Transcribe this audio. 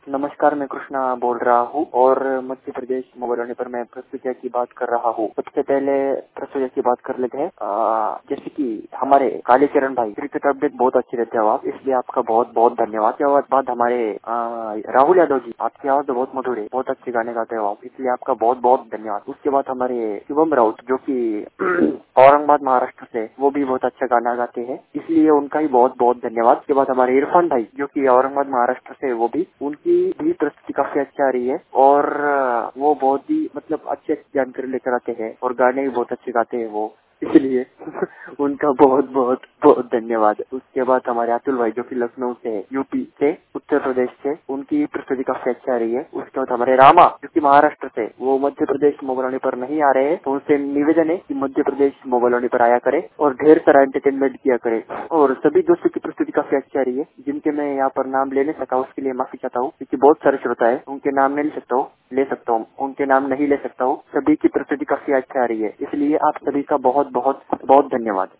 नमस्कार, मैं कृष्णा बोल रहा हूँ और मध्य प्रदेश मोबाइल पर मैं प्रस्तुतिया की बात कर रहा हूँ। सबसे पहले प्रस्तुतिया की बात कर लेते हैं। जैसे कि हमारे कालीचरण भाई क्रिकेट अपडेट बहुत अच्छी रहते हो आप, इसलिए आपका बहुत बहुत धन्यवाद। के बाद हमारे राहुल यादव जी, आपकी आवाज तो बहुत मधुर है, बहुत अच्छे गाने गाते हो आप, इसलिए आपका बहुत बहुत धन्यवाद। उसके बाद हमारे शुभम राउत जो की औरंगाबाद महाराष्ट्र से, वो भी बहुत अच्छा गाना गाते हैं, इसलिए उनका ही बहुत बहुत धन्यवाद। उसके बाद हमारे इरफान भाई जो कि औरंगाबाद महाराष्ट्र से, वो भी उनकी भी प्रस्तुति काफी अच्छा आ रही है और वो बहुत ही अच्छी जानकारी लेकर आते हैं और गाने भी बहुत अच्छे गाते हैं वो, इसलिए उनका बहुत बहुत बहुत धन्यवाद। उसके बाद हमारे अतुल भाई जो कि लखनऊ से, यूपी से, उत्तर प्रदेश से, उनकी प्रस्तुति काफी अच्छा आ रही है। उसके बाद हमारे रामा जो कि महाराष्ट्र से, वो मध्य प्रदेश मोबाइल पर नहीं आ रहे हैं, तो उनसे निवेदन है कि मध्य प्रदेश मोबाइल पर आया करे और ढेर सारा एंटरटेनमेंट किया करे। और सभी दोस्तों की प्रस्तुति काफी अच्छी आ रही है, जिनके मैं यहाँ पर नाम ले नहीं सका, उसके लिए माफी चाहता हूँ, क्योंकि बहुत सारे श्रोता है, उनके नाम नहीं ले सकता हूँ, उनके नाम नहीं ले सकता हूँ। सभी की प्रस्तुति काफी अच्छा आ रही है, इसलिए आप सभी का बहुत बहुत बहुत धन्यवाद।